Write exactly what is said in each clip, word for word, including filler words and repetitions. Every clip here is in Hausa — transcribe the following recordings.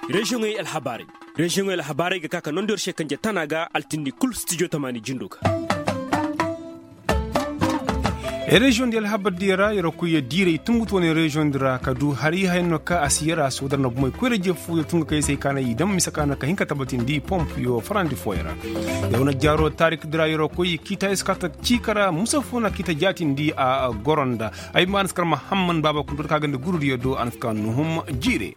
Région El Habari. Région El Habari ga kaka nondor shekanje tanaga altindi kul studio tamani jinduka. e région de alhabadira yoro kuye dire tunguto ne région dira kadu hari hayno ka asiyara sudar na moy kure je fu tunga kay sai kana yidam misakana ka hinka tabatin di pompe yo frandi foyra yawna jaro tarik dira yoro kuye kita eskata cikara musafuna kita jatin di a goronda ay man skar muhammad baba kundur ka gande gurudi yodo anfkan nuhum jire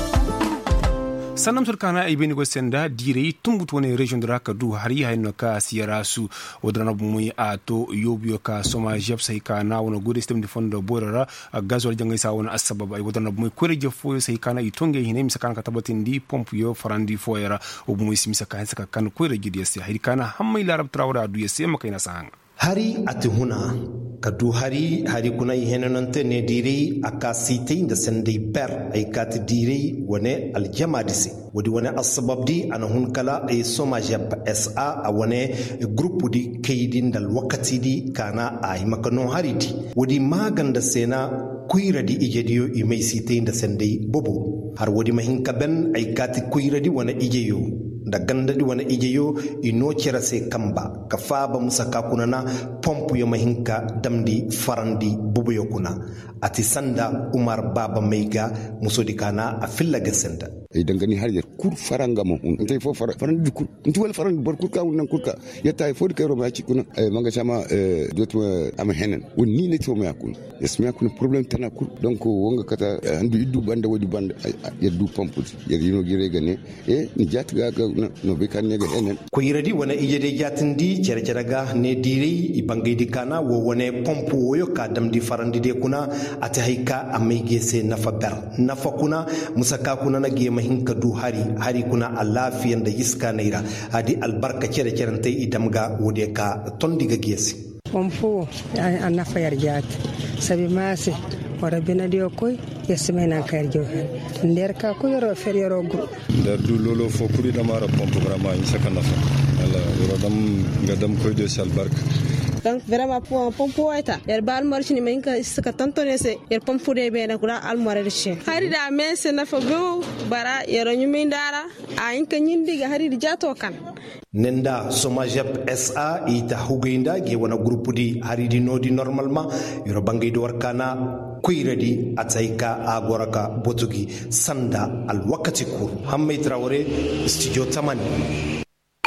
sanam surkana ay beni go senda dire tumbuto ne region de rakadu hari hayno ka siyara su wodrana muy ato yobyo ka soma jeb sai ka na wono gode system de fondo borara gazol jangay sa wona asbaba ay wodrana muy kore je fo sai kana itonge hine misakana ka tabatin di pompe yo farandi foyera o muy simisa ka saka kan kore jidi sai hay kana hammay larab trawra du yesi makayna sang hari ati huna kadu hari hari kuna ihenanante ne diri aka site inda sendai ber ay kat diri wane aljamadisi wadi wane asbabdi ana hun kala ay soma jab sa a wane groupe di kaydin dal wakati di kana ay makano hariti wadi maganda sena kuiradi ijediyo imay site inda sendai bobo har wadi mahinka ben ay kat kuiradi wane ijeyo da ganda di wani ijeyo ino kira se kamba ka faba musa ka kunana pompu yo mahinka damdi farandi bubu yo kuna ati sanda umar baba meiga musodi kana a filla gasenda idan gani har yar kur faranga mo ntai fo farandi kur nti wal farandi bor kur ka wonan kur ka yata fo de kayro ma ci kuna manga chama dotu am henen woni ne to ma yakun yasma yakun problem tana kur donc wonga kata andu iddu banda wodi banda yaddu pompu yar yino gire gane e ni jatga ga no be kan nega enen ko yiradi wana ijede jatindi cerceraga ne diri ibangidi kana wo wone pompu woyo ka damdi farandi de kuna ati haika amege se nafa ber nafa kuna musaka kuna na ge mahinka du hari hari kuna alafiyan da iska naira adi albarka cercerante idamga wode ka tondiga gesi pompu an nafa yarjat sabi mase wara bena dio koy yesmena kayr jo nder ka ko yoro fer yoro gro der du lolo fo kuri damara pompe vraiment in sakana fa ala yoro dam gadam koy de sal bark donc vraiment pour pompe waita yer bal marchini menka saka tantone se yer pompe de be na kula al marche hari da men se na fa go bara yero nyumi ndara a inka nyindi ga hari di jato kan nenda somajep sa ita hugeinda ge wana groupe di hari di nodi normalement yoro bangay do warkana kuiradi ataika agoraka botugi sanda al wakati kur hammay trawore studio tamani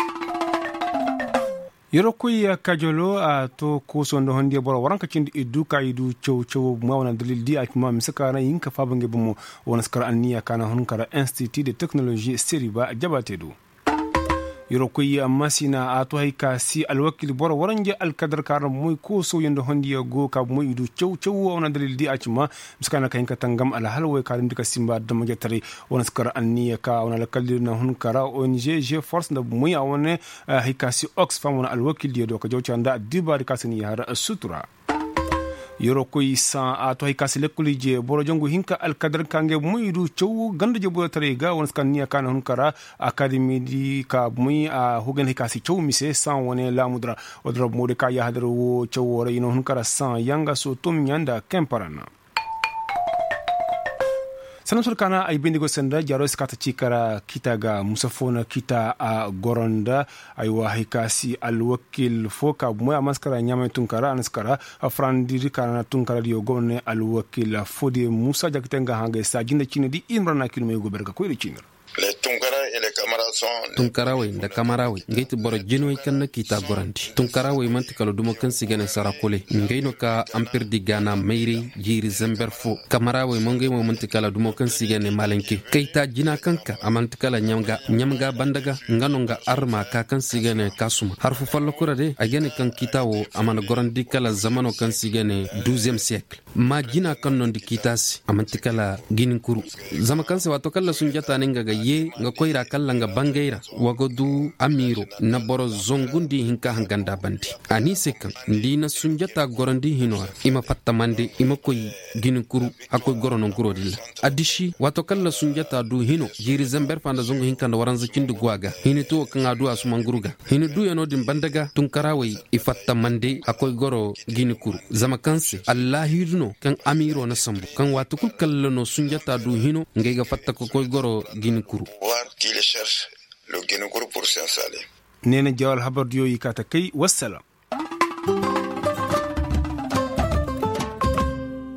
yoro kuya kajolo a to koso ndo honde boro waranka cindi eduka idu chow chow mawana dalil di akma misakana yinka fabange bumo wona skara anniya kana honkara institut de technologie seriba jabatedu yoro kuya masina a to hayka si alwakil boro waranje alkadar karam moy koso yendo hondi go ka moy idu chow chow wona dalil di akma misakana kayinka tangam ala halwe karim dika simba dama jetare wona skara anniya ka wona alkaldir na honkara O N G G force na moy awone hayka si oxfam wona alwakil di do ka jawchanda dibari kasini yara sutura yoro koy sa a to hayka sele kulije boro jongu hinka alkadar kange muidu chow ganda je boro tare ga won skan niya kana hunkara academy di ka muy a hugen hayka si chow mise san wone la mudra odro mode ka ya hadro wo chow wora ino hunkara san yanga so tum nyanda kemparana sanam surkana ay bendigo senda jaro skata cikara kita ga musafona kita a goronda ay wa hikasi alwakil foka moya maskara nyama tunkara anskara afrandiri kana tunkara dio gonne alwakil fodi musa jaktenga hanga sa jinda cine di imrana kilme go berga ko ri cine les tunkara et les camarades sont tunkarawe da kamarawe ngait boro jinoy kan kita goranti tunkarawe mantikalo duma kan sigane sarakole ngaino ka ampir di gana meiri jiri zemberfo kamarawe monge mo mantikala duma kan sigane malenke kaita jina kanka amantikala nyamga nyamga bandaga nganonga arma ka kan sigane kasuma harfu fallo kurade agene kan kitawo amana gorandi kala zamano kan sigane douzième siècle ma jina kan non di kitasi amantikala gininkuru zama kan se wato kala sunjata ninga ga ye nga koyra kala nga bangeira wagodu amiro na boro zongundi hinka hanganda bandi ani sekan ndina sunjata gorandi hinor ima pattamande ima koy gininkuru akoy gorono guro dilla adishi wato kala sunjata du hino jiri zamber fanda zongo hinka na waranza kindu gwaga hini to kan adu asuma nguruga hini du yano dim bandaga tunkarawe ifattamande akoy goro ginikuru zama kanse allah hirno no kan amiro na sambu kan watu kul kallano sunjata du hino ngay ga fatta ko koy goro gini kuru voir qui les cherche le gini kuru pour s'installer nena jawal habar diyo yikata kai wassalam